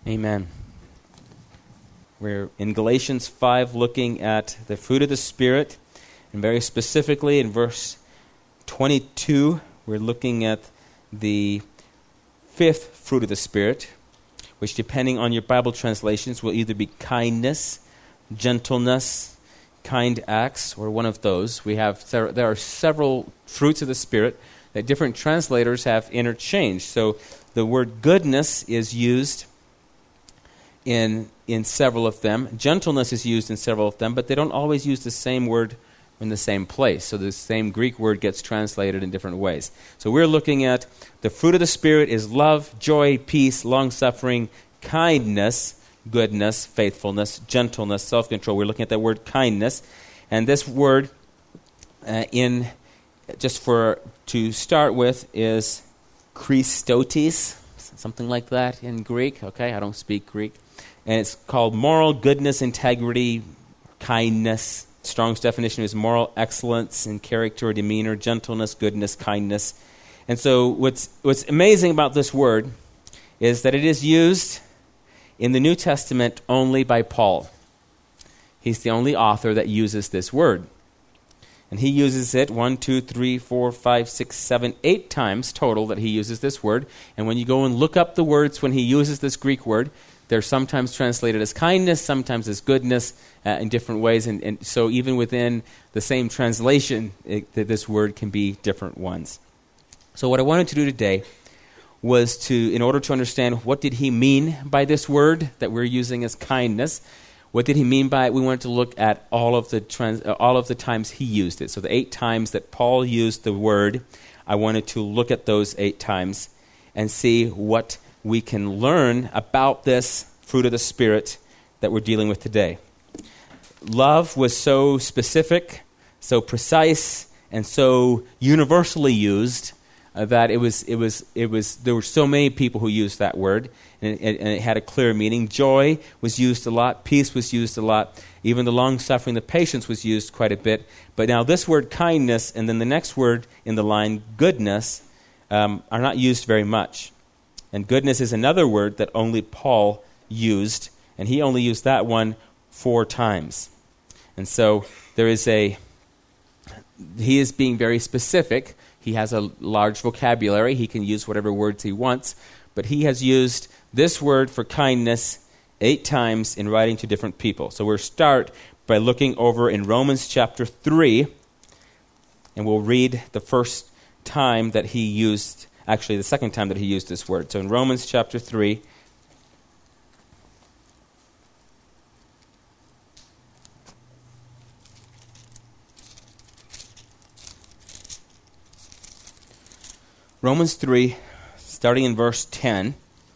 Amen. We're in Galatians 5 looking at the fruit of the Spirit, and very specifically in verse 22, we're looking at the fifth fruit of the Spirit, which depending on your Bible translations will either be kindness, gentleness, kind acts, or one of those. There are several fruits of the Spirit that different translators have interchanged. So the word goodness is used in several of them. Gentleness is used in several of them, but they don't always use the same word in the same place. So the same Greek word gets translated in different ways. So we're looking at the fruit of the Spirit is love, joy, peace, long-suffering, kindness, goodness, faithfulness, gentleness, self-control. We're looking at that word kindness. And this word, to start with, is Christotes, something like that in Greek. Okay, I don't speak Greek. And it's called moral goodness, integrity, kindness. Strong's definition is moral excellence in character or demeanor, gentleness, goodness, kindness. And so what's amazing about this word is that it is used in the New Testament only by Paul. He's the only author that uses this word. And he uses it 8 times total that he uses this word. And when you go and look up the words when he uses this Greek word, they're sometimes translated as kindness, sometimes as goodness in different ways. And so even within the same translation, this word can be different ones. So what I wanted to do today was in order to understand what did he mean by this word that we're using as kindness, what did he mean by it? We wanted to look at all of the times he used it. So the 8 times that Paul used the word, I wanted to look at those 8 times and see what we can learn about this fruit of the Spirit that we're dealing with today. Love was so specific, so precise, and so universally used that there were so many people who used that word, and it had a clear meaning. Joy was used a lot. Peace was used a lot. Even the long-suffering, the patience was used quite a bit. But now this word kindness and then the next word in the line, goodness, are not used very much. And goodness is another word that only Paul used, and he only used that one 4 times. And so he is being very specific. He has a large vocabulary. He can use whatever words he wants. But he has used this word for kindness 8 times in writing to different people. So we'll start by looking over in Romans chapter 3, and we'll read the first time that he used, actually the second time that he used this word. So in Romans chapter 3, Romans 3, starting in verse 10,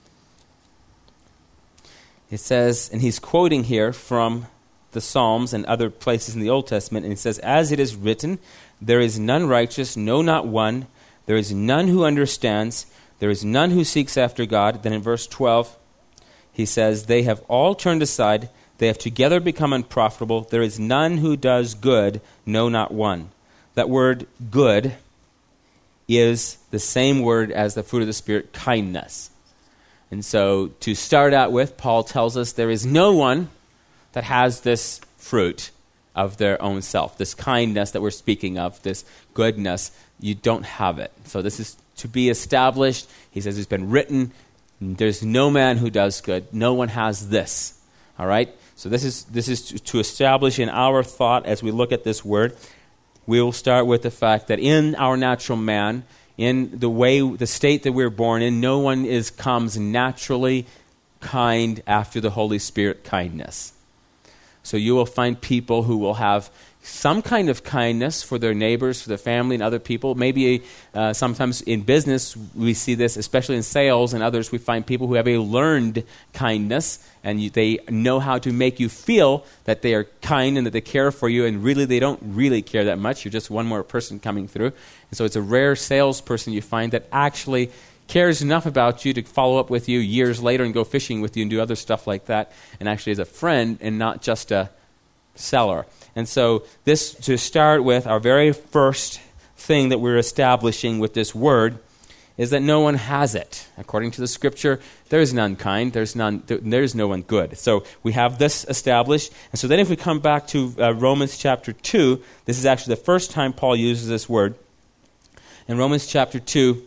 it says, and he's quoting here from the Psalms and other places in the Old Testament, and it says, "As it is written, there is none righteous, no, not one. There is none who understands. There is none who seeks after God." Then in verse 12, he says, "They have all turned aside. They have together become unprofitable. There is none who does good, no, not one." That word good is the same word as the fruit of the Spirit, kindness. And so to start out with, Paul tells us there is no one that has this fruit of their own self, this kindness that we're speaking of, this goodness. You don't have it. So this is to be established. He says it's been written, there's no man who does good. No one has this. All right? So this is to establish in our thought as we look at this word. We will start with the fact that in our natural man, in the state that we're born in, no one comes naturally kind after the Holy Spirit kindness. So you will find people who will have some kind of kindness for their neighbors, for their family and other people. Maybe sometimes in business we see this, especially in sales and others, we find people who have a learned kindness, and they know how to make you feel that they are kind and that they care for you, and really they don't really care that much. You're just one more person coming through. And so it's a rare salesperson you find that actually cares enough about you to follow up with you years later and go fishing with you and do other stuff like that, and actually is a friend and not just a seller. And so this, to start with, our very first thing that we're establishing with this word is that no one has it. According to the Scripture, there is none kind, there's no one good. So we have this established. And so then if we come back to Romans chapter 2, this is actually the first time Paul uses this word. In Romans chapter 2,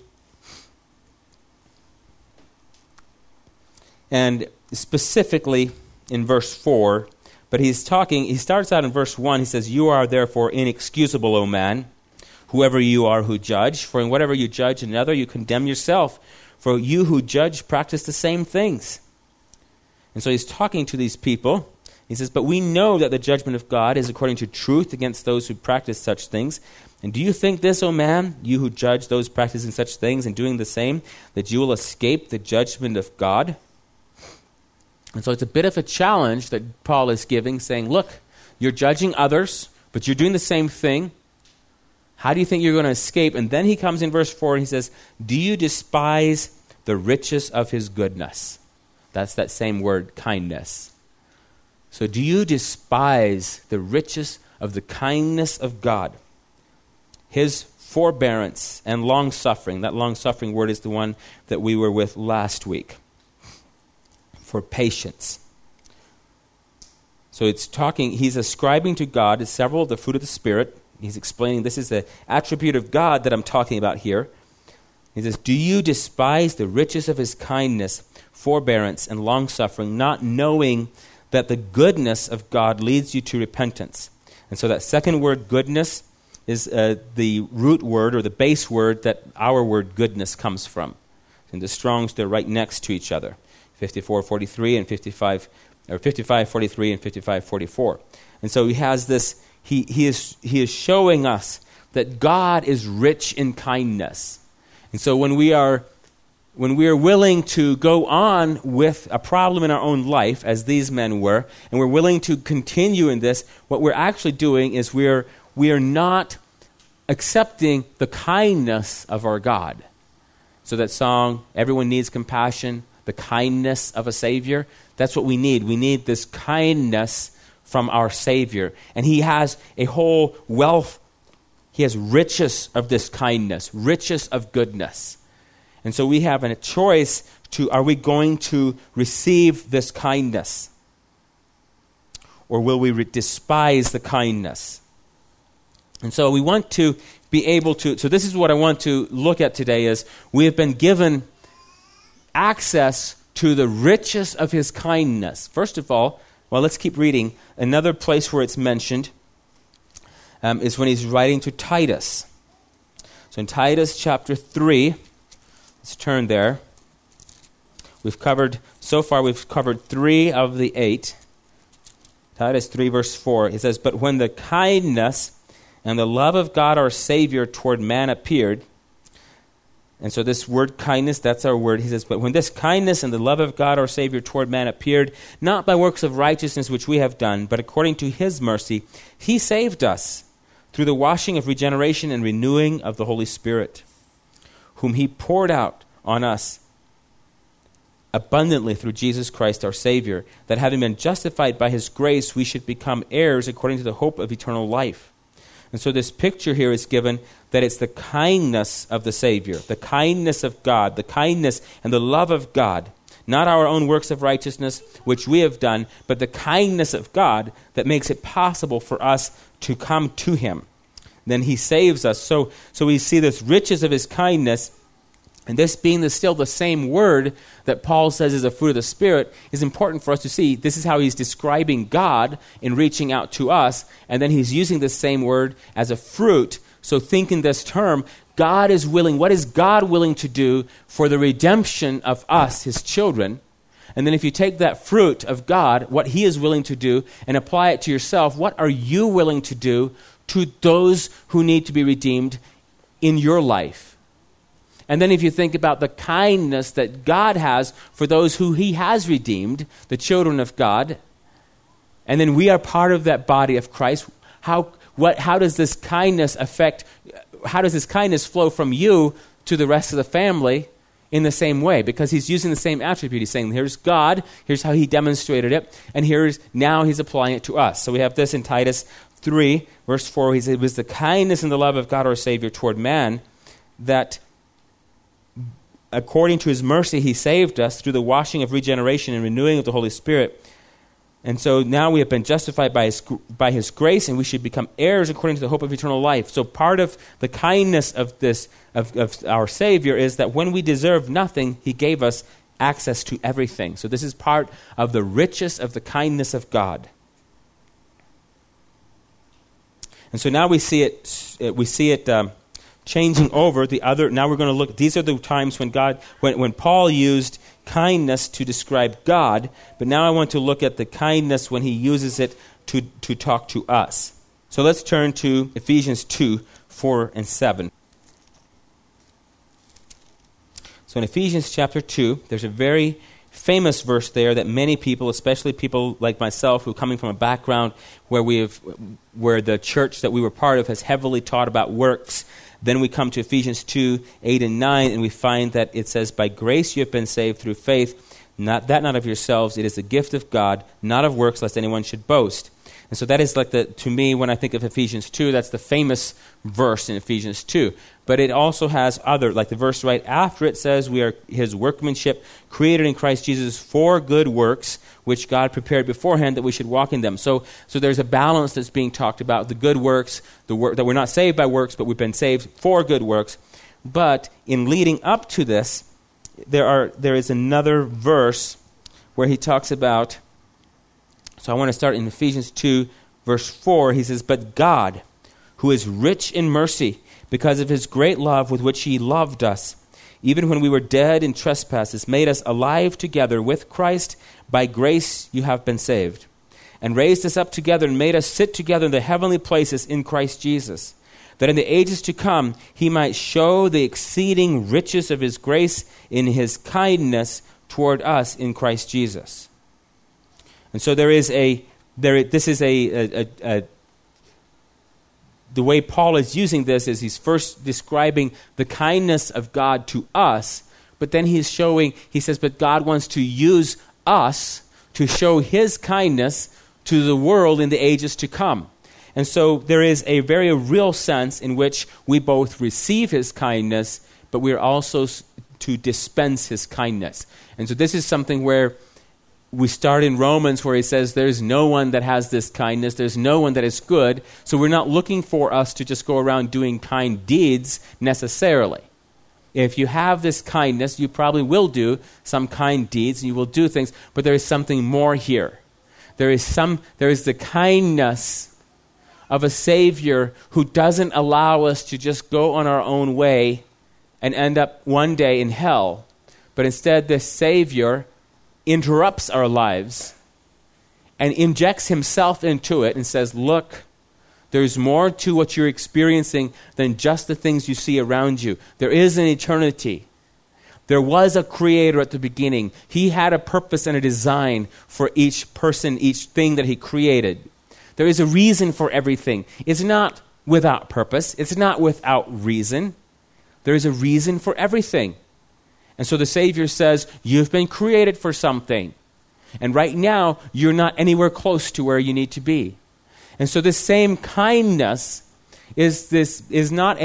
and specifically in verse 4, but he starts out in verse 1, he says, "You are therefore inexcusable, O man, whoever you are who judge, for in whatever you judge another, you condemn yourself. For you who judge practice the same things." And so he's talking to these people. He says, "But we know that the judgment of God is according to truth against those who practice such things. And do you think this, O man, you who judge those practicing such things and doing the same, that you will escape the judgment of God?" And so it's a bit of a challenge that Paul is giving, saying, look, you're judging others, but you're doing the same thing. How do you think you're going to escape? And then he comes in verse 4 and he says, "Do you despise the riches of his goodness?" That's that same word, kindness. So do you despise the riches of the kindness of God? His forbearance and long-suffering. That long-suffering word is the one that we were with last week. For patience. So he's ascribing to God several of the fruit of the Spirit. He's explaining this is the attribute of God that I'm talking about here. He says, "Do you despise the riches of his kindness, forbearance, and long-suffering, not knowing that the goodness of God leads you to repentance?" And so that second word, goodness, is the root word or the base word that our word goodness comes from. In the Strong's, they're right next to each other. 54:43 and 55:43 and 55:44. And so he has this, he is showing us that God is rich in kindness. And so when we are willing to go on with a problem in our own life, as these men were, and we're willing to continue in this, what we're actually doing is we are not accepting the kindness of our God. So that song, "Everyone Needs Compassion," the kindness of a Savior, that's what we need. We need this kindness from our Savior. And he has a whole wealth, he has riches of this kindness, riches of goodness. And so we have a choice are we going to receive this kindness? Or will we despise the kindness? And so we want to be able to, so this is what I want to look at today is we have been given access to the riches of his kindness. First of all, well, let's keep reading. Another place where it's mentioned is when he's writing to Titus. So in Titus chapter 3, let's turn there. So far we've covered 3 of the 8. Titus 3 verse 4, it says, "But when the kindness and the love of God our Savior toward man appeared," and so this word kindness, that's our word. He says, "But when this kindness and the love of God our Savior toward man appeared, not by works of righteousness which we have done, but according to his mercy, he saved us through the washing of regeneration and renewing of the Holy Spirit, whom he poured out on us abundantly through Jesus Christ our Savior, that having been justified by his grace, we should become heirs according to the hope of eternal life." And so this picture here is given that it's the kindness of the Savior, the kindness of God, the kindness and the love of God, not our own works of righteousness which we have done, but the kindness of God that makes it possible for us to come to him. Then he saves us. So we see this riches of his kindness. And this being still the same word that Paul says is a fruit of the Spirit is important for us to see. This is how he's describing God in reaching out to us. And then he's using this same word as a fruit. So think in this term, God is willing. What is God willing to do for the redemption of us, his children? And then if you take that fruit of God, what he is willing to do, and apply it to yourself, what are you willing to do to those who need to be redeemed in your life? And then if you think about the kindness that God has for those who he has redeemed, the children of God, and then we are part of that body of Christ, how does this kindness flow from you to the rest of the family in the same way? Because he's using the same attribute. He's saying, here's God, here's how he demonstrated it, and now he's applying it to us. So we have this in Titus 3, verse 4. He said, "It was the kindness and the love of God our Savior toward man that according to his mercy, he saved us through the washing of regeneration and renewing of the Holy Spirit. And so now we have been justified by his grace, and we should become heirs according to the hope of eternal life. So part of the kindness of our Savior is that when we deserve nothing, he gave us access to everything. So this is part of the riches of the kindness of God. And so now we see it changing over the other. Now we're going to look. These are the times when Paul used kindness to describe God, but now I want to look at the kindness when he uses it to talk to us. So let's turn to Ephesians 2, 4 and 7. So in Ephesians chapter 2, there's a very famous verse there that many people, especially people like myself who are coming from a background where the church that we were part of has heavily taught about works. Then we come to Ephesians 2, 8 and 9, and we find that it says, by grace you have been saved through faith, not of yourselves, it is the gift of God, not of works, lest anyone should boast. And so that is to me, when I think of Ephesians 2, that's the famous verse in Ephesians 2. But it also has other, like the verse right after it says, we are his workmanship, created in Christ Jesus for good works, which God prepared beforehand that we should walk in them. So there's a balance that's being talked about, the good works, the work that we're not saved by works, but we've been saved for good works. But in leading up to this, there is another verse where he talks about, so I want to start in Ephesians 2, verse 4. He says, but God, who is rich in mercy, because of his great love with which he loved us, even when we were dead in trespasses, made us alive together with Christ. By grace you have been saved, and raised us up together and made us sit together in the heavenly places in Christ Jesus, that in the ages to come he might show the exceeding riches of his grace in his kindness toward us in Christ Jesus. And so the way Paul is using this is he's first describing the kindness of God to us, but then he says, but God wants to use us to show his kindness to the world in the ages to come. And so there is a very real sense in which we both receive his kindness, but we are also to dispense his kindness. And so this is something where we start in Romans where he says there's no one that has this kindness, there's no one that is good, so we're not looking for us to just go around doing kind deeds necessarily. If you have this kindness, you probably will do some kind deeds and you will do things, but there is something more here. There is the kindness of a Savior who doesn't allow us to just go on our own way and end up one day in hell, but instead this Savior interrupts our lives and injects himself into it and says, look, there's more to what you're experiencing than just the things you see around you. There is an eternity. There was a creator at the beginning. He had a purpose and a design for each person, each thing that he created. There is a reason for everything. It's not without purpose. It's not without reason. There is a reason for everything. And so the Savior says, you've been created for something. And right now, you're not anywhere close to where you need to be. And so this same kindness is not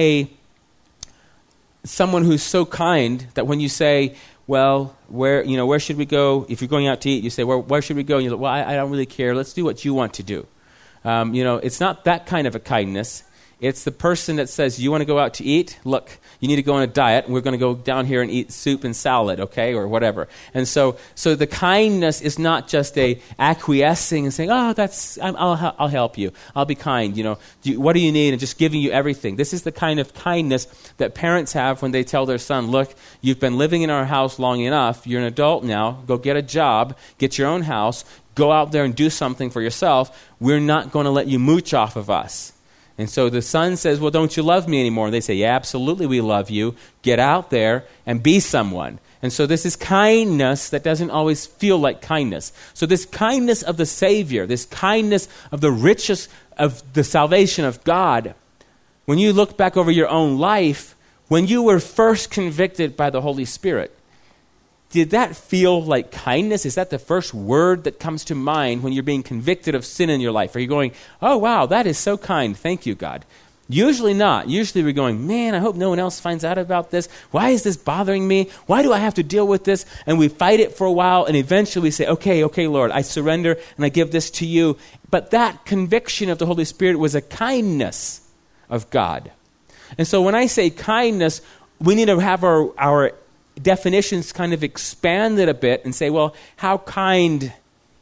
someone who's so kind that when you say, well, where should we go? If you're going out to eat, you say, where should we go? And you're like, well, I don't really care. Let's do what you want to do. It's not that kind of a kindness. It's the person that says, you want to go out to eat? Look, you need to go on a diet, and we're going to go down here and eat soup and salad, okay, or whatever. And so the kindness is not just a acquiescing and saying, oh, I'll help you. I'll be kind, what do you need? And just giving you everything. This is the kind of kindness that parents have when they tell their son, look, you've been living in our house long enough. You're an adult now. Go get a job. Get your own house. Go out there and do something for yourself. We're not going to let you mooch off of us. And so the son says, well, don't you love me anymore? And they say, yeah, absolutely we love you. Get out there and be someone. And so this is kindness that doesn't always feel like kindness. So this kindness of the Savior, this kindness of the riches of the salvation of God, when you look back over your own life, when you were first convicted by the Holy Spirit, did that feel like kindness? Is that the first word that comes to mind when you're being convicted of sin in your life? Are you going, oh, wow, that is so kind. Thank you, God. Usually not. Usually we're going, man, I hope no one else finds out about this. Why is this bothering me? Why do I have to deal with this? And we fight it for a while, and eventually we say, okay, Lord, I surrender, and I give this to you. But that conviction of the Holy Spirit was a kindness of God. And so when I say kindness, we need to have our definitions kind of expanded a bit and say, well, how kind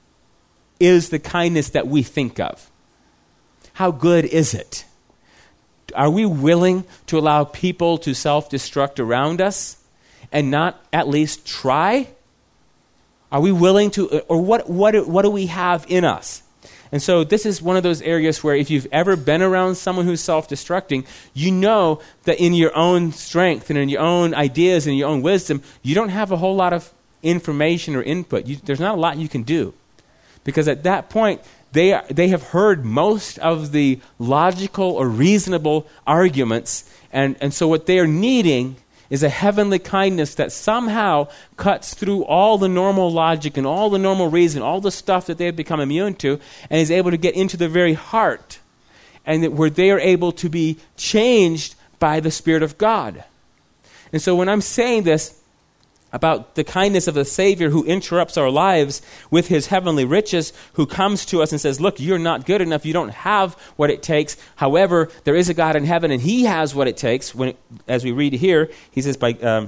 is the kindness that we think of? How good is it? Are we willing to allow people to self-destruct around us and not at least try? Are we willing to, or what do we have in us? And so this is one of those areas where if you've ever been around someone who's self-destructing, you know that in your own strength and in your own ideas and your own wisdom, you don't have a whole lot of information or input. There's not a lot you can do. Because at that point, they have heard most of the logical or reasonable arguments, and so what they are needing is a heavenly kindness that somehow cuts through all the normal logic and all the normal reason, all the stuff that they have become immune to, and is able to get into their very heart, and where they are able to be changed by the Spirit of God. And so when I'm saying this about the kindness of the Savior who interrupts our lives with his heavenly riches, who comes to us and says, look, you're not good enough, you don't have what it takes. However, there is a God in heaven and he has what it takes. As we read here, he says,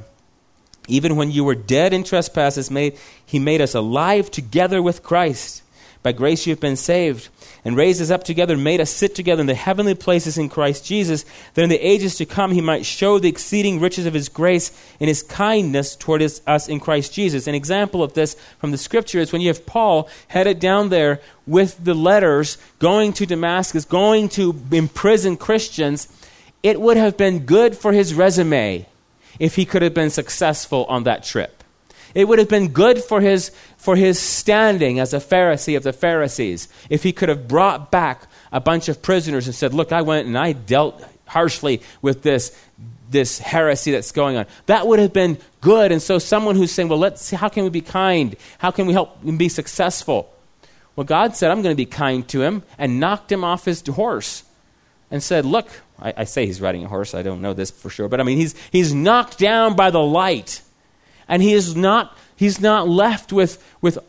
even when you were dead in trespasses, he made us alive together with Christ. By grace you have been saved, and raised us up together, and made us sit together in the heavenly places in Christ Jesus, that in the ages to come he might show the exceeding riches of his grace and his kindness toward us in Christ Jesus. An example of this from the Scripture is when you have Paul headed down there with the letters, going to Damascus, going to imprison Christians. It would have been good for his resume if he could have been successful on that trip. It would have been good for his standing as a Pharisee of the Pharisees if he could have brought back a bunch of prisoners and said, look, I went and I dealt harshly with this heresy that's going on. That would have been good. And so someone who's saying, well, let's see, how can we be kind? How can we help him be successful? Well, God said, I'm going to be kind to him, and knocked him off his horse and said, look, I say he's riding a horse. I don't know this for sure. But I mean, he's knocked down by the light. And he's not left with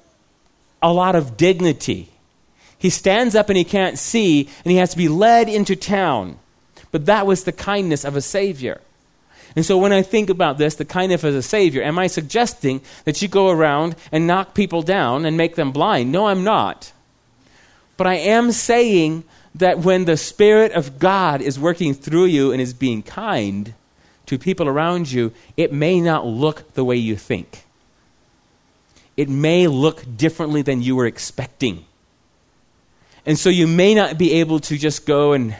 a lot of dignity. He stands up and he can't see, and he has to be led into town. But that was the kindness of a Savior. And so when I think about this, the kindness of a Savior, am I suggesting that you go around and knock people down and make them blind? No, I'm not. But I am saying that when the Spirit of God is working through you and is being kind to people around you, it may not look the way you think. It may look differently than you were expecting. And so you may not be able to just go and,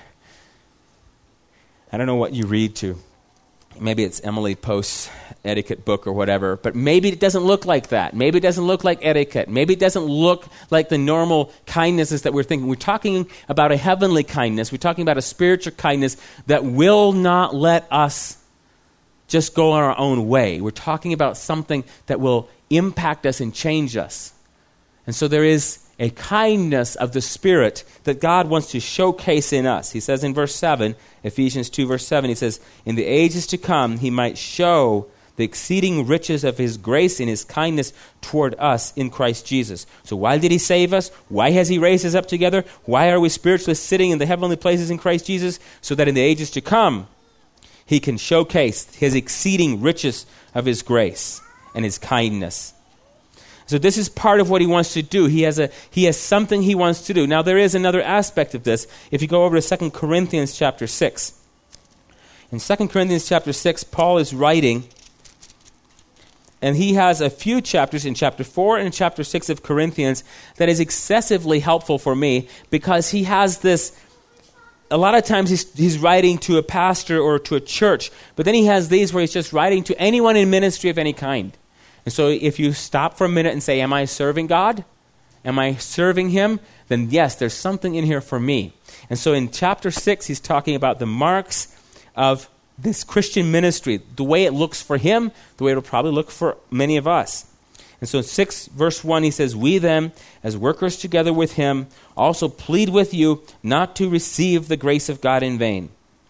I don't know what you read to. Maybe it's Emily Post's etiquette book or whatever, but maybe it doesn't look like that. Maybe it doesn't look like etiquette. Maybe it doesn't look like the normal kindnesses that we're thinking. We're talking about a heavenly kindness. We're talking about a spiritual kindness that will not let us just go our own way. We're talking about something that will impact us and change us. And so there is a kindness of the Spirit that God wants to showcase in us. He says in verse 7, Ephesians 2 verse 7, he says, in the ages to come he might show the exceeding riches of his grace and his kindness toward us in Christ Jesus. So why did he save us? Why has he raised us up together? Why are we spiritually sitting in the heavenly places in Christ Jesus? So that in the ages to come he can showcase his exceeding riches of his grace and his kindness. So this is part of what he wants to do. He has something he wants to do. Now there is another aspect of this. If you go over to 2 Corinthians chapter 6. In 2 Corinthians chapter 6, Paul is writing, and he has a few chapters in chapter 4 and chapter 6 of Corinthians that is excessively helpful for me, because he has this. A lot of times he's writing to a pastor or to a church, but then he has these where he's just writing to anyone in ministry of any kind. And so if you stop for a minute and say, am I serving God? Am I serving him? Then yes, there's something in here for me. And so in chapter 6, he's talking about the marks of this Christian ministry, the way it looks for him, the way it'll probably look for many of us. And so in 6 verse 1, he says, we then, as workers together with him, also plead with you not to receive the grace of God in vain.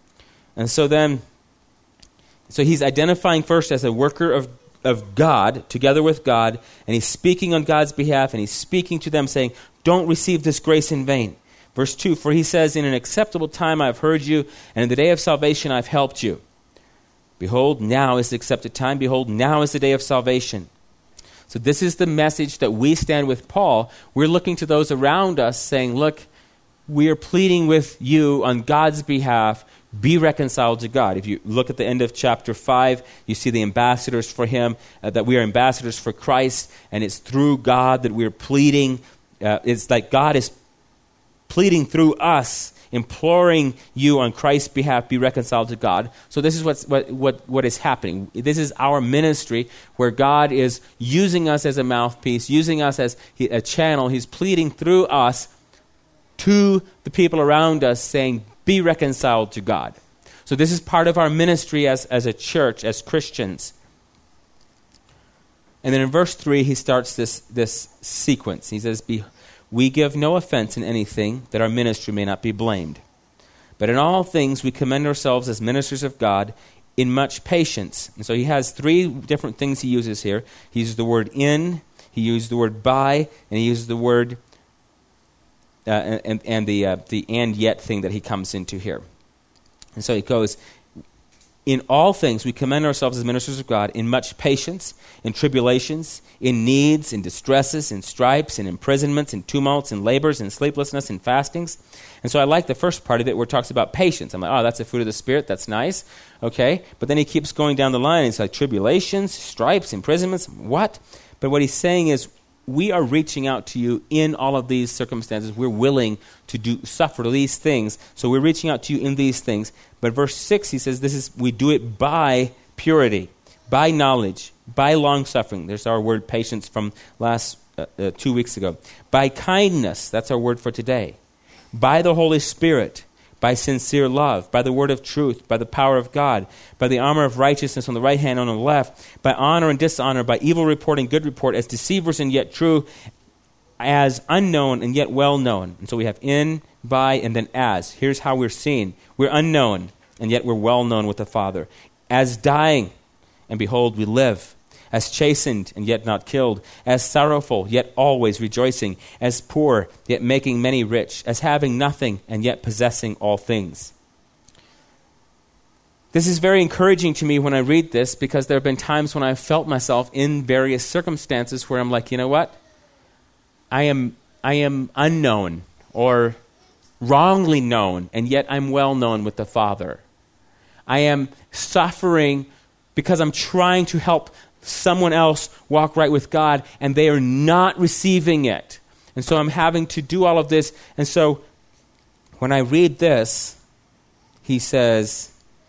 And so he's identifying first as a worker of God, together with God, and he's speaking on God's behalf, and he's speaking to them saying, don't receive this grace in vain. Verse 2, for he says, in an acceptable time I have heard you, and in the day of salvation I have helped you. Behold, now is the accepted time. Behold, now is the day of salvation. So this is the message that we stand with Paul. We're looking to those around us saying, look, we are pleading with you on God's behalf. Be reconciled to God. If you look at the end of chapter 5, you see the ambassadors for him, that we are ambassadors for Christ, and it's through God that we're pleading. It's like God is pleading through us, imploring you on Christ's behalf, be reconciled to God. So this is what is happening. This is our ministry where God is using us as a mouthpiece, using us as a channel. He's pleading through us to the people around us saying, be reconciled to God. So this is part of our ministry as a church, as Christians. And then in verse 3, he starts this sequence. He says, we give no offense in anything, that our ministry may not be blamed. But in all things we commend ourselves as ministers of God in much patience. And so he has 3 different things he uses here. He uses the word in, he uses the word by, and he uses the word and the and yet thing that he comes into here. And so he goes, in all things we commend ourselves as ministers of God in much patience, in tribulations, in needs, in distresses, in stripes, in imprisonments, in tumults, in labors, in sleeplessness, in fastings. And so I like the first part of it where it talks about patience. I'm like, oh, that's a fruit of the Spirit. That's nice. Okay. But then he keeps going down the line. It's like tribulations, stripes, imprisonments. What? But what he's saying is, we are reaching out to you in all of these circumstances. We're willing to suffer these things. So we're reaching out to you in these things. But verse 6, he says, we do it by purity, by knowledge, by long-suffering. There's our word patience from last 2 weeks ago. By kindness, that's our word for today. By the Holy Spirit, by sincere love, by the word of truth, by the power of God, by the armor of righteousness on the right hand and on the left, by honor and dishonor, by evil report and good report, as deceivers and yet true, as unknown and yet well known. And so we have in, by, and then as. Here's how we're seen. We're unknown, and yet we're well known with the Father. As dying, and behold, we live. As chastened, and yet not killed. As sorrowful, yet always rejoicing. As poor, yet making many rich. As having nothing, and yet possessing all things. This is very encouraging to me when I read this, because there have been times when I've felt myself in various circumstances where I'm like, you know what? I am unknown or wrongly known, and yet I'm well known with the Father. I am suffering because I'm trying to help someone else walk right with God, and they are not receiving it. And so I'm having to do all of this. And so when I read this, he says,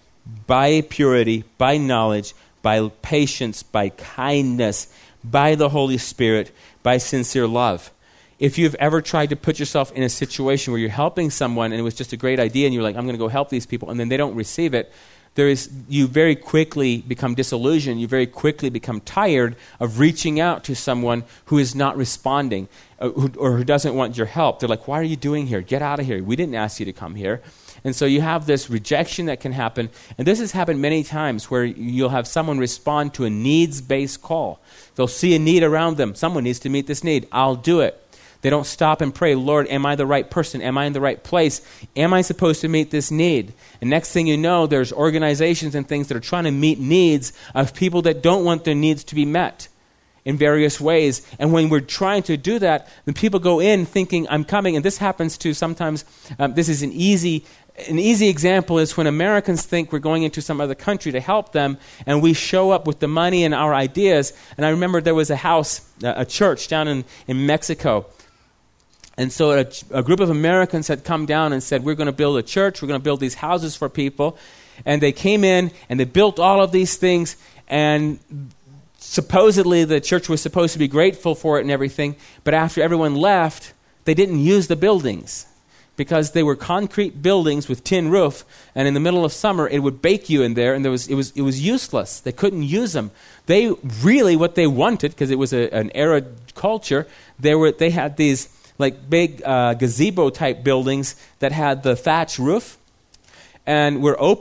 by purity, by knowledge, by patience, by kindness, by the Holy Spirit, by sincere love. If you've ever tried to put yourself in a situation where you're helping someone and it was just a great idea and you're like, I'm going to go help these people, and then they don't receive it, you very quickly become disillusioned. You very quickly become tired of reaching out to someone who is not responding or who doesn't want your help. They're like, why are you doing here? Get out of here. We didn't ask you to come here. And so you have this rejection that can happen. And this has happened many times where you'll have someone respond to a needs-based call. They'll see a need around them. Someone needs to meet this need. I'll do it. They don't stop and pray, Lord, am I the right person? Am I in the right place? Am I supposed to meet this need? And next thing you know, there's organizations and things that are trying to meet needs of people that don't want their needs to be met in various ways. And when we're trying to do that, then people go in thinking, I'm coming. And this happens to sometimes, this is an easy example is when Americans think we're going into some other country to help them, and we show up with the money and our ideas. And I remember there was a church down in Mexico. And so a group of Americans had come down and said, we're going to build a church, we're going to build these houses for people. And they came in and they built all of these things, and supposedly the church was supposed to be grateful for it and everything, but after everyone left, they didn't use the buildings because they were concrete buildings with tin roof, and in the middle of summer it would bake you in there, and it was useless. They couldn't use them. They really, what they wanted, because it was an arid culture, they had these like big gazebo-type buildings that had the thatch roof and were open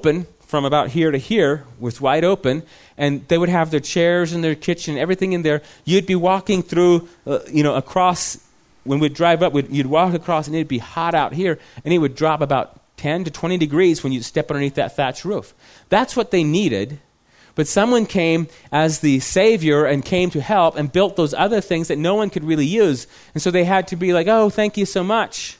from about here to here was wide open, and they would have their chairs in their kitchen, everything in there. You'd be walking through, across. When we'd drive up, you'd walk across, and it'd be hot out here, and it would drop about 10 to 20 degrees when you step underneath that thatch roof. That's what they needed. But someone came as the Savior and came to help and built those other things that no one could really use. And so they had to be like, oh, thank you so much.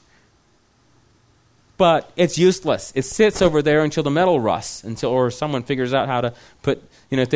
But it's useless. It sits over there until the metal rusts, or someone figures out how to put, if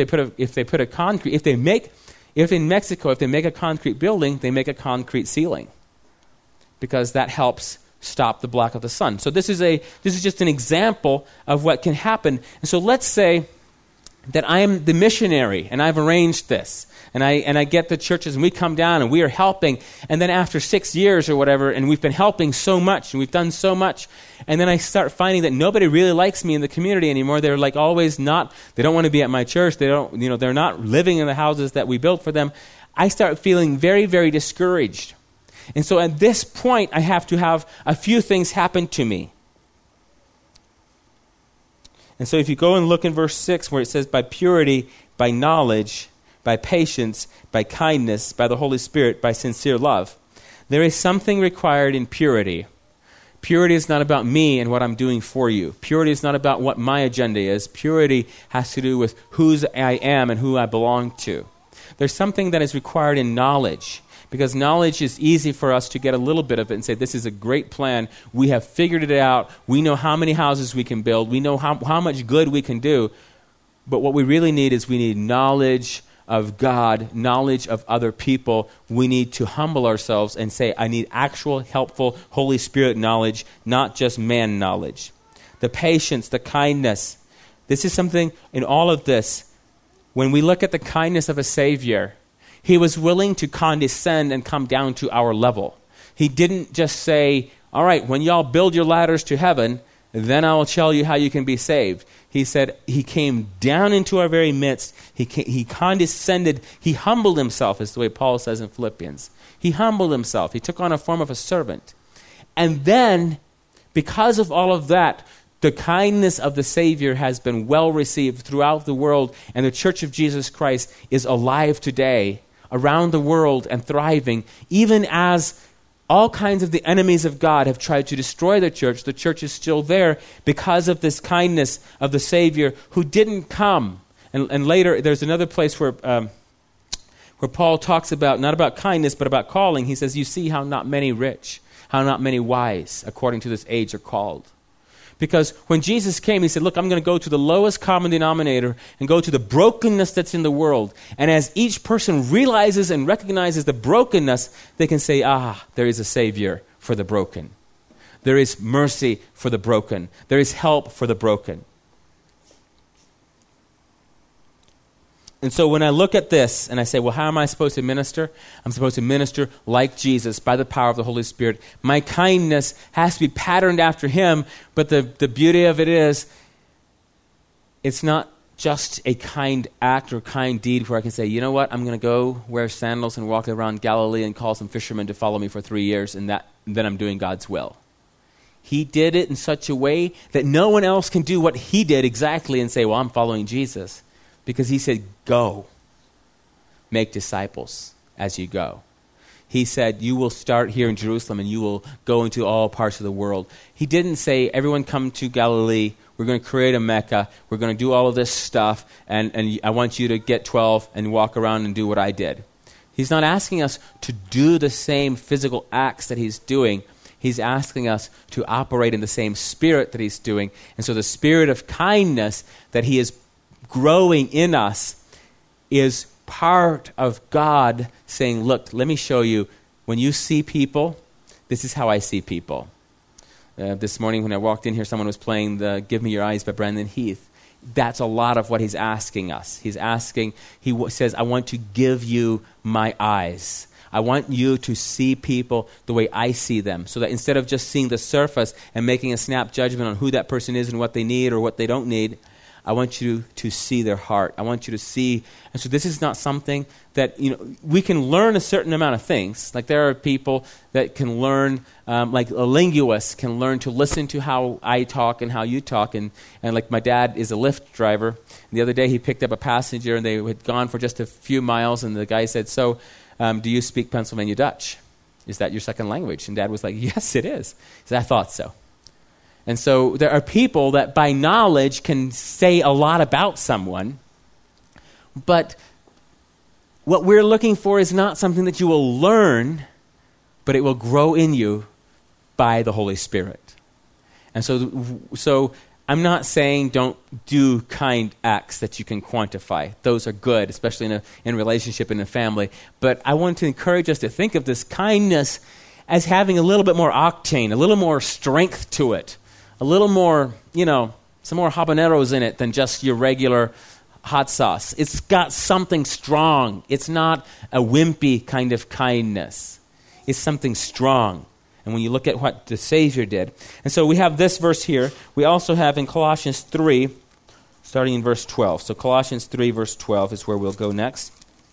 in Mexico, if they make a concrete building, they make a concrete ceiling, because that helps stop the black of the sun. So this is just an example of what can happen. And so let's say that I am the missionary, and I've arranged this, and I get the churches, and we come down, and we are helping, and then after 6 years or whatever, and we've been helping so much, and we've done so much, and then I start finding that nobody really likes me in the community anymore. They're like always not, they don't want to be at my church, they're not living in the houses that we built for them. I start feeling very, very discouraged. And so at this point, I have to have a few things happen to me. And so if you go and look in verse 6 where it says, by purity, by knowledge, by patience, by kindness, by the Holy Spirit, by sincere love. There is something required in purity. Purity is not about me and what I'm doing for you. Purity is not about what my agenda is. Purity has to do with whose I am and who I belong to. There's something that is required in knowledge, because knowledge is easy for us to get a little bit of it and say, this is a great plan. We have figured it out. We know how many houses we can build. We know how much good we can do. But what we really need is we need knowledge of God, knowledge of other people. We need to humble ourselves and say, I need actual, helpful, Holy Spirit knowledge, not just man knowledge. The patience, the kindness. This is something in all of this. When we look at the kindness of a Savior, he was willing to condescend and come down to our level. He didn't just say, all right, when y'all build your ladders to heaven, then I will tell you how you can be saved. He said he came down into our very midst. He condescended. He humbled himself, is the way Paul says in Philippians. He humbled himself. He took on a form of a servant. And then, because of all of that, the kindness of the Savior has been well received throughout the world, and the Church of Jesus Christ is alive today around the world and thriving, even as all kinds of the enemies of God have tried to destroy the church is still there because of this kindness of the Savior who didn't come. And later, there's another place where Paul talks about, not about kindness, but about calling. He says, you see how not many rich, how not many wise, according to this age, are called. Because when Jesus came, he said, look, I'm going to go to the lowest common denominator and go to the brokenness that's in the world. And as each person realizes and recognizes the brokenness, they can say, there is a Savior for the broken. There is mercy for the broken. There is help for the broken. And so when I look at this and I say, well, how am I supposed to minister? I'm supposed to minister like Jesus by the power of the Holy Spirit. My kindness has to be patterned after him, but the beauty of it is, it's not just a kind act or kind deed where I can say, you know what, I'm going to go wear sandals and walk around Galilee and call some fishermen to follow me for 3 years, and then I'm doing God's will. He did it in such a way that no one else can do what he did exactly and say, well, I'm following Jesus. Because he said, go, make disciples as you go. He said, you will start here in Jerusalem and you will go into all parts of the world. He didn't say, everyone come to Galilee, we're going to create a Mecca, we're going to do all of this stuff, and I want you to get 12 and walk around and do what I did. He's not asking us to do the same physical acts that he's doing. He's asking us to operate in the same spirit that he's doing. And so the spirit of kindness that he is growing in us is part of God saying, look, let me show you, when you see people, this is how I see people. This morning when I walked in here, someone was playing the Give Me Your Eyes by Brandon Heath. That's a lot of what he's asking us. He says, I want to give you my eyes. I want you to see people the way I see them, so that instead of just seeing the surface and making a snap judgment on who that person is and what they need or what they don't need, I want you to see their heart. I want you to see. And so this is not something that, we can learn a certain amount of things. Like there are people that can learn, like a linguist can learn to listen to how I talk and how you talk. And like my dad is a Lyft driver. The other day he picked up a passenger and they had gone for just a few miles. And the guy said, so do you speak Pennsylvania Dutch? Is that your second language? And Dad was like, yes, it is. He said, I thought so. And so there are people that by knowledge can say a lot about someone, but what we're looking for is not something that you will learn, but it will grow in you by the Holy Spirit. And so I'm not saying don't do kind acts that you can quantify. Those are good, especially in a relationship, in a family. But I want to encourage us to think of this kindness as having a little bit more octane, a little more strength to it. A little more, some more habaneros in it than just your regular hot sauce. It's got something strong. It's not a wimpy kind of kindness. It's something strong. And when you look at what the Savior did. And so we have this verse here. We also have in Colossians 3, starting in verse 12. So Colossians 3, verse 12 is where we'll go next.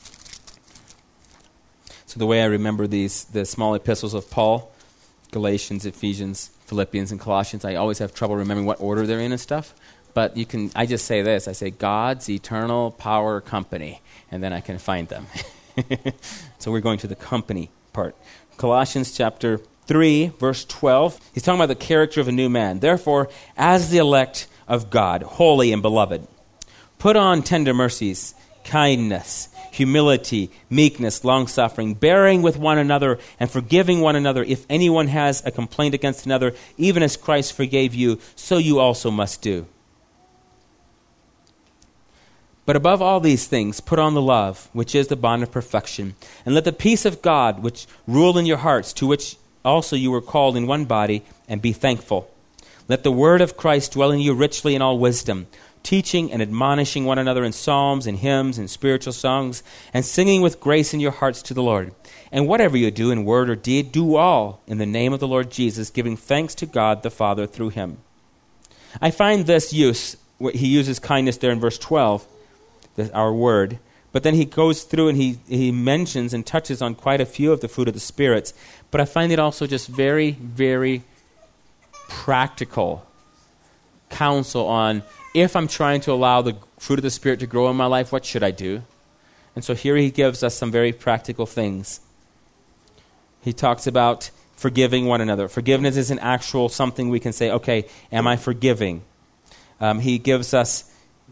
So the way I remember the small epistles of Paul, Galatians, Ephesians, Philippians, and Colossians, I always have trouble remembering what order they're in and stuff. But I just say this. I say God's eternal power company, and then I can find them. So we're going to the company part. Colossians chapter 3, verse 12. He's talking about the character of a new man. Therefore, as the elect of God, holy and beloved, put on tender mercies, kindness, humility, meekness, long-suffering, bearing with one another and forgiving one another. If anyone has a complaint against another, even as Christ forgave you, so you also must do. But above all these things, put on the love, which is the bond of perfection, and let the peace of God, which rule in your hearts, to which also you were called in one body, and be thankful. Let the word of Christ dwell in you richly in all wisdom, teaching and admonishing one another in psalms and hymns and spiritual songs, and singing with grace in your hearts to the Lord. And whatever you do in word or deed, do all in the name of the Lord Jesus, giving thanks to God the Father through him. I find this use, he uses kindness there in verse 12, our word, but then he goes through and he mentions and touches on quite a few of the fruit of the spirits, but I find it also just very, very practical counsel on if I'm trying to allow the fruit of the Spirit to grow in my life, what should I do? And so here he gives us some very practical things. He talks about forgiving one another. Forgiveness is an actual something we can say, okay, am I forgiving? He gives us,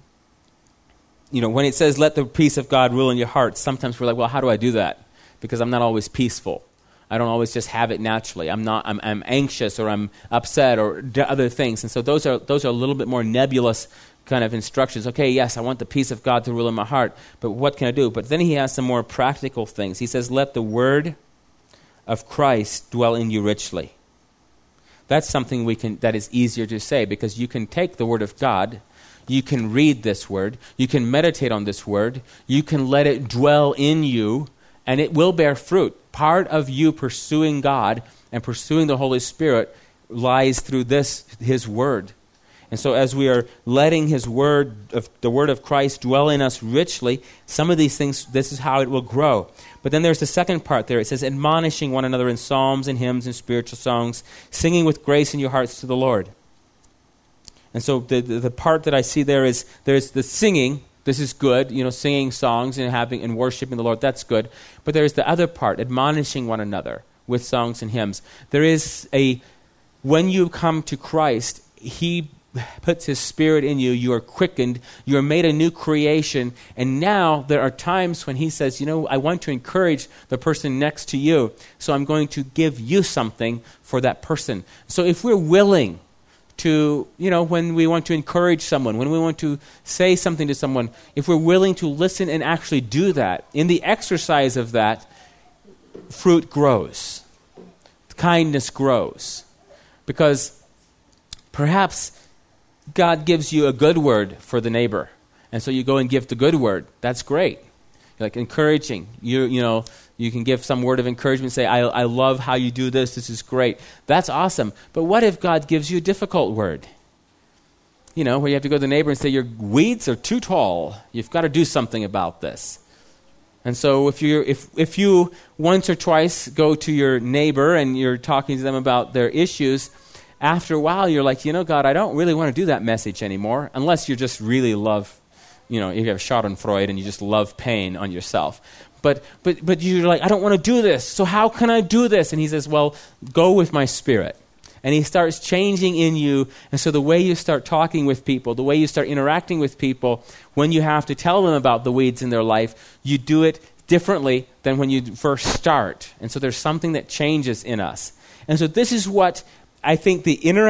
when it says let the peace of God rule in your heart, sometimes we're like, well, how do I do that? Because I'm not always peaceful. I don't always just have it naturally. I'm anxious or I'm upset or other things. And so those are a little bit more nebulous kind of instructions. Okay, yes, I want the peace of God to rule in my heart, but what can I do? But then he has some more practical things. He says, let the word of Christ dwell in you richly. That's something that is easier to say because you can take the word of God, you can read this word, you can meditate on this word, you can let it dwell in you, and it will bear fruit. Part of you pursuing God and pursuing the Holy Spirit lies through his word. And so as we are letting his word, the word of Christ dwell in us richly, some of these things, this is how it will grow. But then there's the second part there. It says, admonishing one another in psalms and hymns and spiritual songs, singing with grace in your hearts to the Lord. And so the part that I see there is there's the singing. This is good, singing songs and worshiping the Lord. That's good. But there is the other part, admonishing one another with songs and hymns. When you come to Christ, he puts his Spirit in you. You are quickened. You are made a new creation. And now there are times when he says, I want to encourage the person next to you. So I'm going to give you something for that person. So if we're willing to, when we want to encourage someone, when we want to say something to someone, if we're willing to listen and actually do that, in the exercise of that, fruit grows. Kindness grows. Because perhaps God gives you a good word for the neighbor. And so you go and give the good word. That's great. Like encouraging. You can give some word of encouragement, say, I love how you do this. This is great. That's awesome. But what if God gives you a difficult word? where you have to go to the neighbor and say, your weeds are too tall. You've got to do something about this. And so if you once or twice go to your neighbor and you're talking to them about their issues, after a while you're like, God, I don't really want to do that message anymore, unless you just really love, if you have Schadenfreude and you just love pain on yourself. But you're like, I don't want to do this, so how can I do this? And he says, well, go with my Spirit. And he starts changing in you. And so the way you start talking with people, the way you start interacting with people, when you have to tell them about the weeds in their life, you do it differently than when you first start. And so there's something that changes in us. And so this is what I think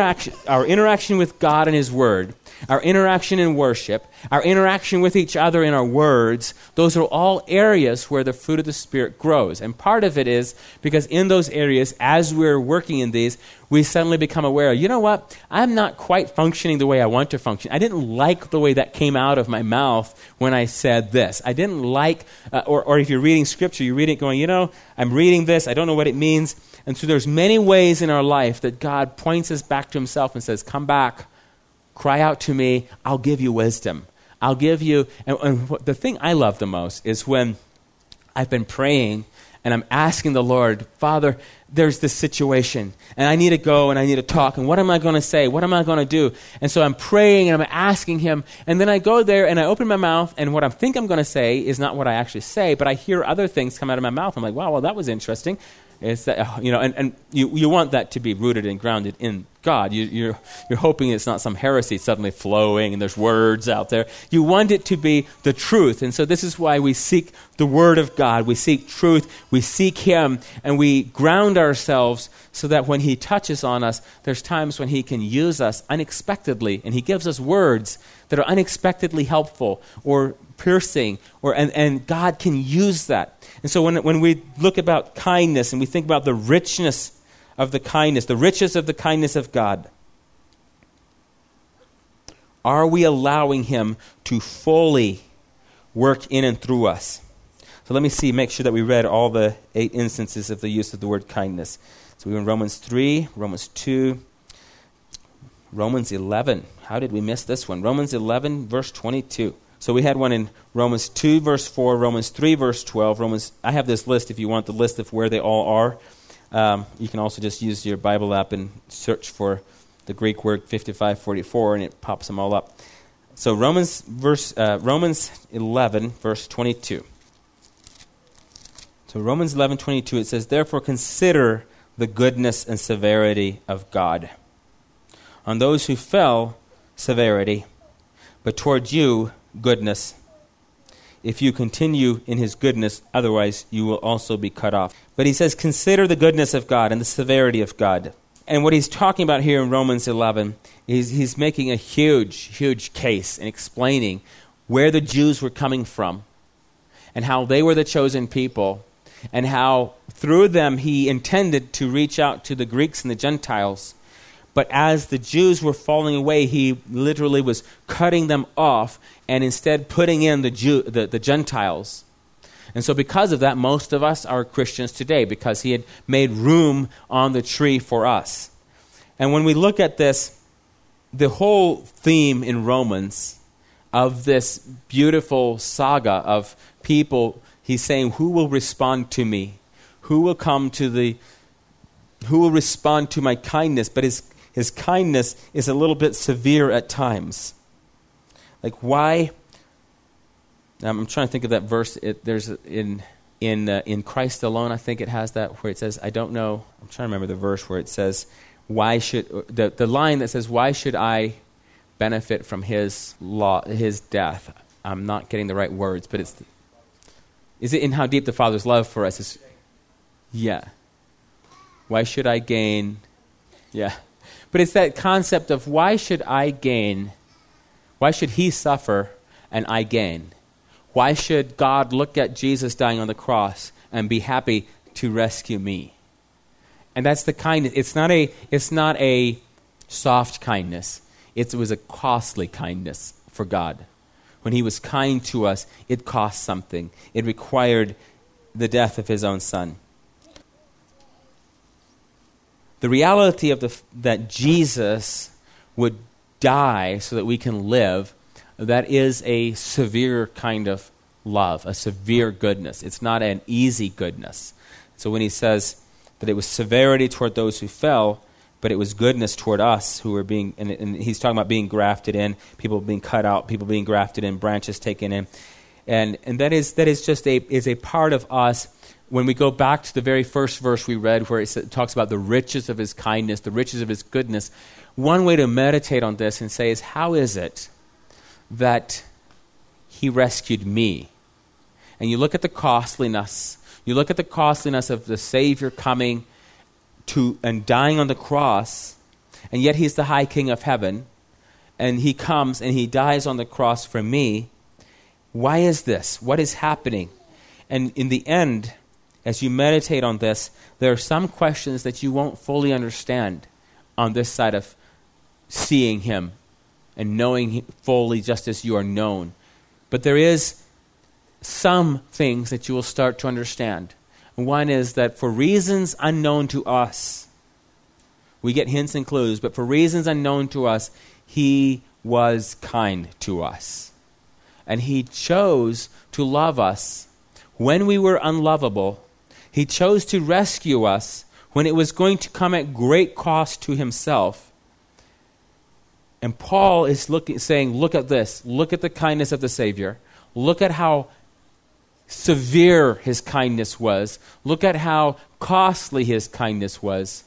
our interaction with God and His Word, our interaction in worship, our interaction with each other in our words, those are all areas where the fruit of the Spirit grows. And part of it is because in those areas, as we're working in these, we suddenly become aware, you know what, I'm not quite functioning the way I want to function. I didn't like the way that came out of my mouth when I said this. I didn't like, or if you're reading Scripture, you read it going, I'm reading this, I don't know what it means. And so there's many ways in our life that God points us back to Himself and says, come back, cry out to me, I'll give you wisdom. I'll give you, and the thing I love the most is when I've been praying and I'm asking the Lord, Father, there's this situation, and I need to go and I need to talk, and what am I going to say? What am I going to do? And so I'm praying and I'm asking Him, and then I go there and I open my mouth, and what I think I'm going to say is not what I actually say, but I hear other things come out of my mouth. I'm like, wow, well, that was interesting. It's that, and you want that to be rooted and grounded in God. You're hoping it's not some heresy suddenly flowing and there's words out there. You want it to be the truth. And so this is why we seek the Word of God. We seek truth. We seek Him. And we ground ourselves so that when He touches on us, there's times when He can use us unexpectedly. And He gives us words that are unexpectedly helpful or piercing, and God can use that. And so when we look about kindness and we think about the richness of the kindness, the riches of the kindness of God, are we allowing Him to fully work in and through us? So let me make sure that we read all the 8 instances of the use of the word kindness. So we were in Romans 3, Romans 2, Romans 11. How did we miss this one? Romans 11, verse 22. So we had one in Romans 2, verse 4, Romans 3, verse 12. I have this list if you want the list of where they all are. You can also just use your Bible app and search for the Greek word 5544, and it pops them all up. So Romans 11, verse 22. So Romans 11, 22, it says, therefore consider the goodness and severity of God. On those who fell, severity, but toward you, goodness. If you continue in His goodness, otherwise you will also be cut off. But he says, consider the goodness of God and the severity of God. And what he's talking about here in Romans 11 is he's making a huge, huge case and explaining where the Jews were coming from and how they were the chosen people and how through them He intended to reach out to the Greeks and the Gentiles. But as the Jews were falling away, He literally was cutting them off and instead putting in the Gentiles. And so because of that, most of us are Christians today because He had made room on the tree for us. And when we look at this, the whole theme in Romans of this beautiful saga of people, he's saying, who will respond to me? Who will respond to my kindness? But his kindness is a little bit severe at times. Like why? I'm trying to think of that verse. There's in Christ alone, I think it has that where it says, I don't know. I'm trying to remember the verse where it says, why should the line that says, why should I benefit from His law, His death? I'm not getting the right words, but is it in how deep the Father's love for us is? Yeah. Why should I gain? Yeah. But it's that concept of why should I gain? Why should He suffer and I gain? Why should God look at Jesus dying on the cross and be happy to rescue me? And that's the kindness. It's not a soft kindness. It was a costly kindness for God. When He was kind to us, it cost something. It required the death of His own Son. The reality of that Jesus would die so that we can live, that is a severe kind of love, a severe goodness. It's not an easy goodness. So when he says that it was severity toward those who fell, but it was goodness toward us who were being, and he's talking about being grafted in, people being cut out, people being grafted in, branches taken in. And that is just a part of us. When we go back to the very first verse we read where it talks about the riches of his kindness, the riches of his goodness, one way to meditate on this and say is, how is it that he rescued me? And you look at the costliness. You look at the costliness of the Savior coming to and dying on the cross, and yet he's the high King of heaven, and he comes and he dies on the cross for me. Why is this? What is happening? And in the end, as you meditate on this, there are some questions that you won't fully understand on this side of seeing him and knowing him fully just as you are known. But there is some things that you will start to understand. One is that for reasons unknown to us, we get hints and clues, but for reasons unknown to us, he was kind to us. And he chose to love us when we were unlovable. He chose to rescue us when it was going to come at great cost to himself. And Paul is saying, look at this. Look at the kindness of the Savior. Look at how severe his kindness was. Look at how costly his kindness was.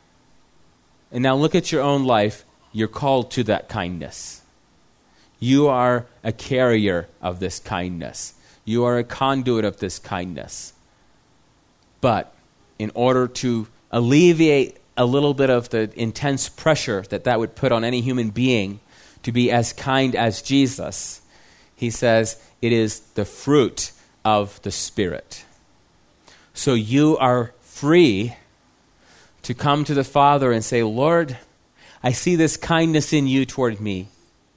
And now look at your own life. You're called to that kindness. You are a carrier of this kindness. You are a conduit of this kindness. But in order to alleviate a little bit of the intense pressure that would put on any human being to be as kind as Jesus, he says it is the fruit of the Spirit. So you are free to come to the Father and say, Lord, I see this kindness in you toward me.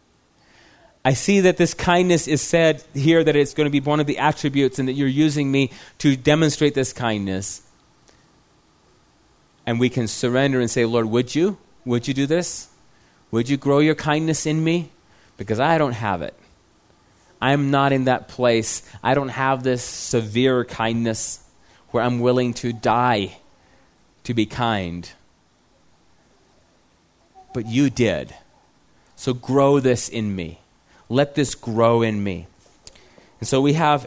I see that this kindness is said here that it's going to be one of the attributes and that you're using me to demonstrate this kindness. And we can surrender and say, Lord, would you? Would you do this? Would you grow your kindness in me? Because I don't have it. I'm not in that place. I don't have this severe kindness where I'm willing to die to be kind. But you did. So grow this in me. Let this grow in me. And so we have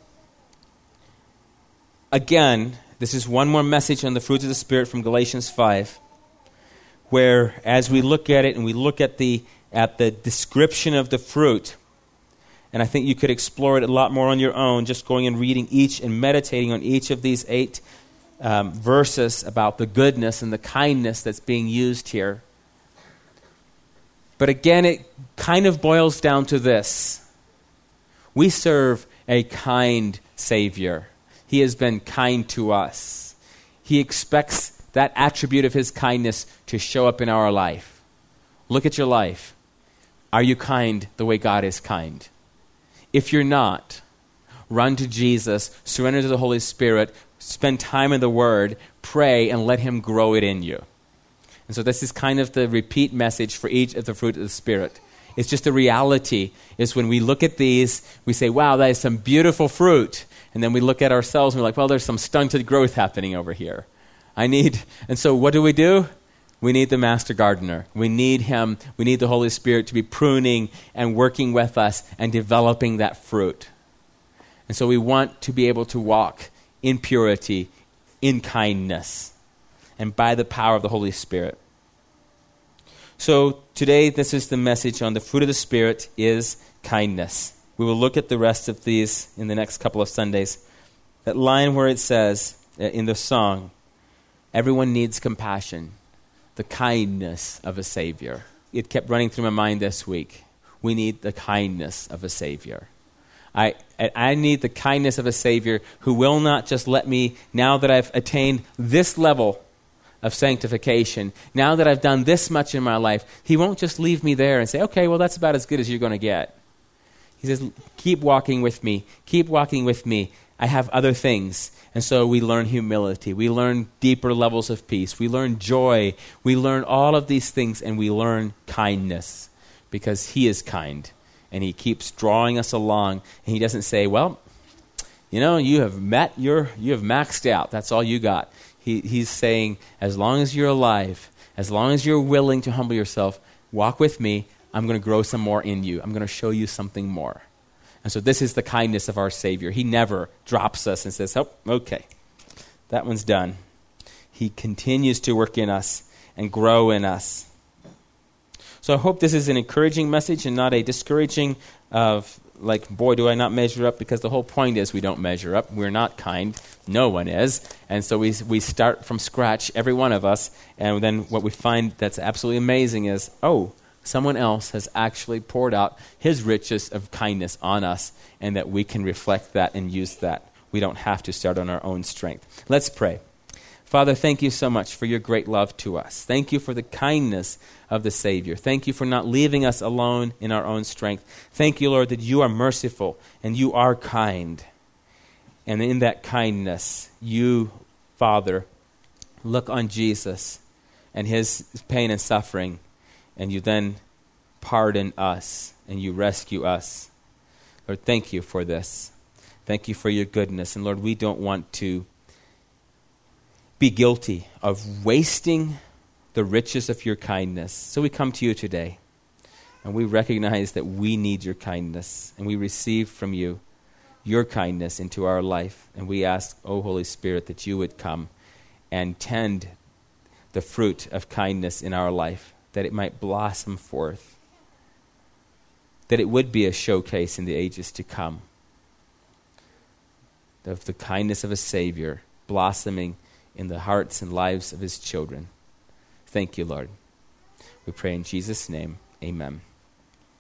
again, this is one more message on the fruits of the Spirit from Galatians 5, where as we look at it and we look at the description of the fruit, and I think you could explore it a lot more on your own, just going and reading each and meditating on each of these 8 verses about the goodness and the kindness that's being used here. But again, it kind of boils down to this. We serve a kind Savior. He has been kind to us. He expects that attribute of his kindness to show up in our life. Look at your life. Are you kind the way God is kind? If you're not, run to Jesus, surrender to the Holy Spirit, spend time in the Word, pray, and let him grow it in you. And so this is kind of the repeat message for each of the fruit of the Spirit. It's just the reality is when we look at these, we say, wow, that is some beautiful fruit. And then we look at ourselves and we're like, well, there's some stunted growth happening over here. And so what do? We need the master gardener. We need him. We need the Holy Spirit to be pruning and working with us and developing that fruit. And so we want to be able to walk in purity, in kindness, and by the power of the Holy Spirit. So today, this is the message on the fruit of the Spirit is kindness. We will look at the rest of these in the next couple of Sundays. That line where it says in the song, everyone needs compassion, the kindness of a Savior. It kept running through my mind this week. We need the kindness of a Savior. I need the kindness of a Savior who will not just let me, now that I've attained this level of sanctification, now that I've done this much in my life, he won't just leave me there and say, okay, well, that's about as good as you're going to get. He says, keep walking with me. Keep walking with me. I have other things. And so we learn humility. We learn deeper levels of peace. We learn joy. We learn all of these things, and we learn kindness. because he is kind, and he keeps drawing us along, and he doesn't say, well, you have maxed out. That's all you got. He's saying, as long as you're alive, as long as you're willing to humble yourself, walk with me, I'm going to grow some more in you. I'm going to show you something more. And so this is the kindness of our Savior. He never drops us and says, oh, okay, that one's done. He continues to work in us and grow in us. So I hope this is an encouraging message and not a discouraging of like, boy, do I not measure up, because the whole point is we don't measure up. We're not kind. No one is. And so we start from scratch, every one of us, and then what we find that's absolutely amazing is, someone else has actually poured out his riches of kindness on us, and that we can reflect that and use that. We don't have to start on our own strength. Let's pray. Father, thank you so much for your great love to us. Thank you for the kindness of the Savior. Thank you for not leaving us alone in our own strength. Thank you, Lord, that you are merciful and you are kind. And in that kindness, you, Father, look on Jesus and his pain and suffering, and you then pardon us and you rescue us. Lord, thank you for this. Thank you for your goodness. And Lord, we don't want to be guilty of wasting the riches of your kindness. So we come to you today, and we recognize that we need your kindness, and we receive from you your kindness into our life. And we ask, O Holy Spirit, that you would come and tend the fruit of kindness in our life, that it might blossom forth, that it would be a showcase in the ages to come of the kindness of a Savior blossoming in the hearts and lives of his children. Thank you, Lord. We pray in Jesus' name, amen.